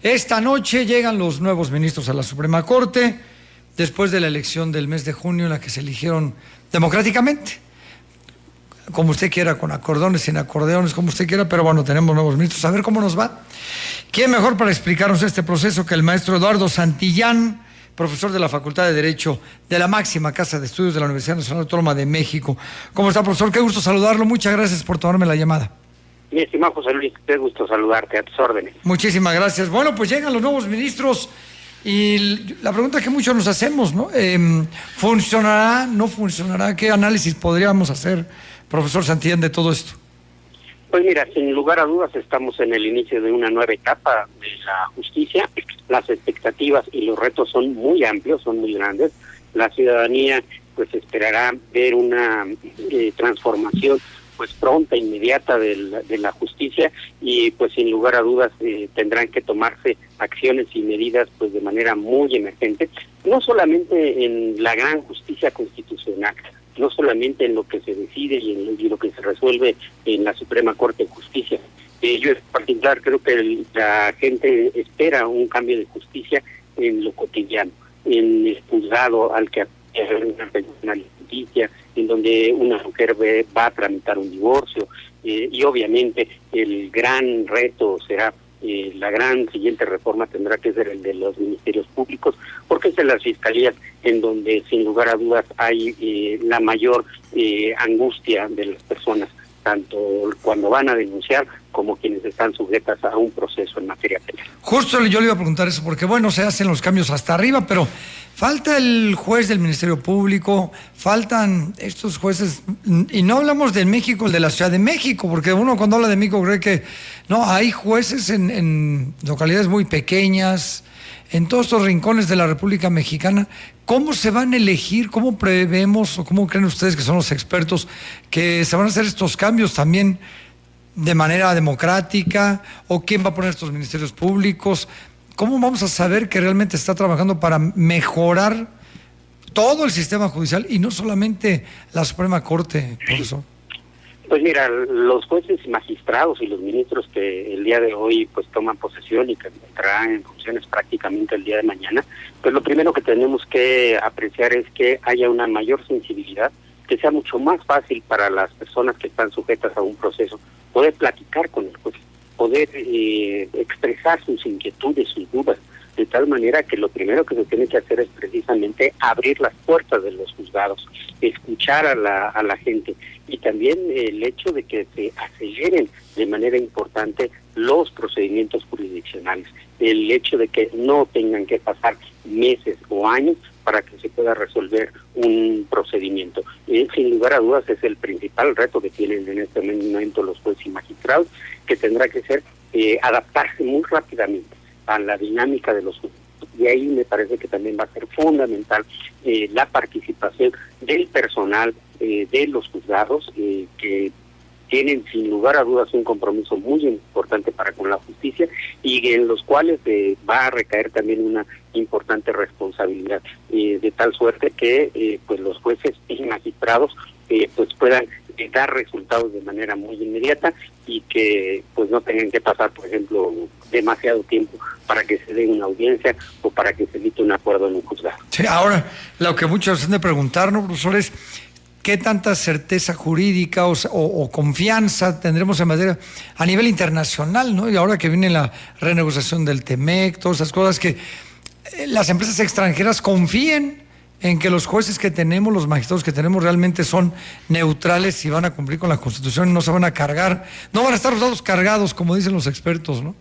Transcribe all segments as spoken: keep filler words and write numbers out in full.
Esta noche llegan los nuevos ministros a la Suprema Corte, después de la elección del mes de junio en la que se eligieron democráticamente, como usted quiera, con acordones, sin acordeones, como usted quiera, pero bueno, tenemos nuevos ministros. A ver cómo nos va. ¿Quién mejor para explicarnos este proceso que el maestro Eduardo Santillán, profesor de la Facultad de Derecho de la máxima casa de estudios de la Universidad Nacional Autónoma de México? ¿Cómo está, profesor? Qué gusto saludarlo. Muchas gracias por tomarme la llamada. Mi estimado José Luis, qué gusto saludarte, a tus órdenes. Muchísimas gracias. Bueno, pues llegan los nuevos ministros y la pregunta que muchos nos hacemos, ¿no? Eh, ¿Funcionará? ¿No funcionará? ¿Qué análisis podríamos hacer, profesor Santillán, de todo esto? Pues mira, sin lugar a dudas estamos en el inicio de una nueva etapa de la justicia. Las expectativas y los retos son muy amplios, son muy grandes. La ciudadanía pues esperará ver una eh, transformación pues pronta, inmediata de la, de la justicia, y pues sin lugar a dudas eh, tendrán que tomarse acciones y medidas pues de manera muy emergente, no solamente en la gran justicia constitucional, no solamente en lo que se decide y en lo, y lo que se resuelve en la Suprema Corte de Justicia. Eh, yo en particular creo que el, la gente espera un cambio de justicia en lo cotidiano, en el juzgado al que una persona de justicia, en donde una mujer ve, va a tramitar un divorcio, eh, y obviamente el gran reto será, eh, la gran siguiente reforma tendrá que ser el de los ministerios públicos, porque es en las fiscalías en donde sin lugar a dudas hay eh, la mayor eh, angustia de las personas, tanto cuando van a denunciar como quienes están sujetas a un proceso en materia penal. Justo yo le iba a preguntar eso, porque bueno, se hacen los cambios hasta arriba, pero falta el juez del Ministerio Público, faltan estos jueces, y no hablamos de México, el de la Ciudad de México, porque uno cuando habla de México cree que no, hay jueces en, en localidades muy pequeñas, en todos estos rincones de la República Mexicana. ¿Cómo se van a elegir? ¿Cómo prevemos o cómo creen ustedes, que son los expertos, que se van a hacer estos cambios también de manera democrática? ¿O quién va a poner estos ministerios públicos? ¿Cómo vamos a saber que realmente está trabajando para mejorar todo el sistema judicial y no solamente la Suprema Corte, profesor? Pues mira, los jueces y magistrados y los ministros que el día de hoy pues toman posesión y que entrarán en funciones prácticamente el día de mañana, pues lo primero que tenemos que apreciar es que haya una mayor sensibilidad, que sea mucho más fácil para las personas que están sujetas a un proceso poder platicar con el juez, poder eh, expresar sus inquietudes, sus dudas, de tal manera que lo primero que se tiene que hacer es precisamente abrir las puertas de los juzgados, escuchar a la, a la gente, y también el hecho de que se aceleren de manera importante los procedimientos jurisdiccionales, el hecho de que no tengan que pasar meses o años para que se pueda resolver un procedimiento. Eh, sin lugar a dudas es el principal reto que tienen en este momento los jueces y magistrados, que tendrá que ser eh, adaptarse muy rápidamente a la dinámica de los juzgados. Y ahí me parece que también va a ser fundamental eh, la participación del personal eh, de los juzgados, eh, que tienen sin lugar a dudas un compromiso muy importante para con la justicia, y en los cuales eh, va a recaer también una importante responsabilidad, eh, de tal suerte que eh, pues los jueces y magistrados eh, pues puedan eh, dar resultados de manera muy inmediata, y que pues no tengan que pasar, por ejemplo, demasiado tiempo para que se dé una audiencia o para que se emita un acuerdo en un juzgado. Sí, ahora, lo que muchos han de preguntarnos, profesor, es ¿qué tanta certeza jurídica o, o, o confianza tendremos en materia a nivel internacional, ¿no? Y ahora que viene la renegociación del TEMEC, todas esas cosas, que eh, las empresas extranjeras confíen en que los jueces que tenemos, los magistrados que tenemos, realmente son neutrales y van a cumplir con la Constitución y no se van a cargar, no van a estar los dados cargados, como dicen los expertos, ¿no?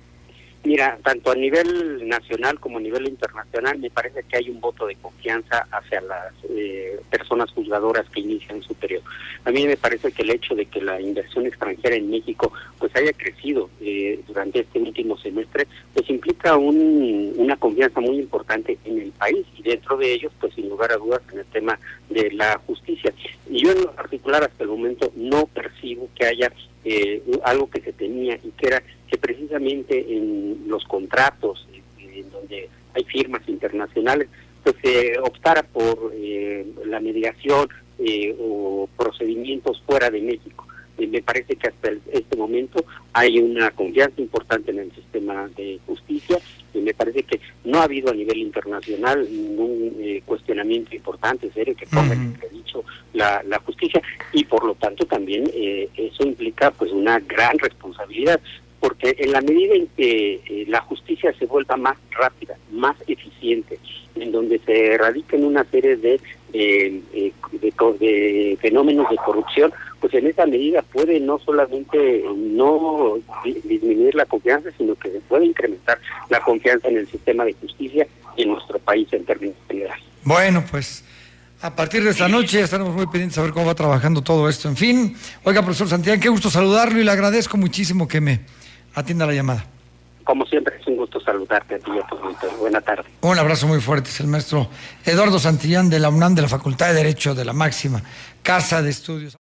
Mira, tanto a nivel nacional como a nivel internacional, me parece que hay un voto de confianza hacia las eh, personas juzgadoras que inician su periodo. A mí me parece que el hecho de que la inversión extranjera en México pues haya crecido eh, durante este último semestre, pues implica un, una confianza muy importante en el país, y dentro de ellos, pues sin lugar a dudas, en el tema de la justicia. Y yo en lo particular hasta el momento no percibo que haya eh, algo que se tenía, y que era que precisamente en los contratos, eh, en donde hay firmas internacionales, pues se eh, optara por eh, la mediación eh, o procedimientos fuera de México. Eh, me parece que hasta el, este momento hay una confianza importante en el sistema de justicia, y me parece que no ha habido a nivel internacional ningún eh, cuestionamiento importante, serio, que ponga en entredicho la, la justicia, y por lo tanto también eh, eso implica pues una gran responsabilidad, porque en la medida en que eh, la justicia se vuelva más rápida, más eficiente, en donde se erradiquen una serie de, eh, eh, de, de fenómenos de corrupción, pues en esa medida puede no solamente no disminuir la confianza, sino que se puede incrementar la confianza en el sistema de justicia y en nuestro país en términos generales. Bueno, pues a partir de esta noche estaremos muy pendientes a ver cómo va trabajando todo esto. En fin, oiga, profesor Santillán, qué gusto saludarlo y le agradezco muchísimo que me atienda la llamada. Como siempre, es un gusto saludarte a ti y a tu auditorio. Buena tarde. Un abrazo muy fuerte. Es el maestro Eduardo Santillán de la UNAM, de la Facultad de Derecho de la máxima Casa de Estudios.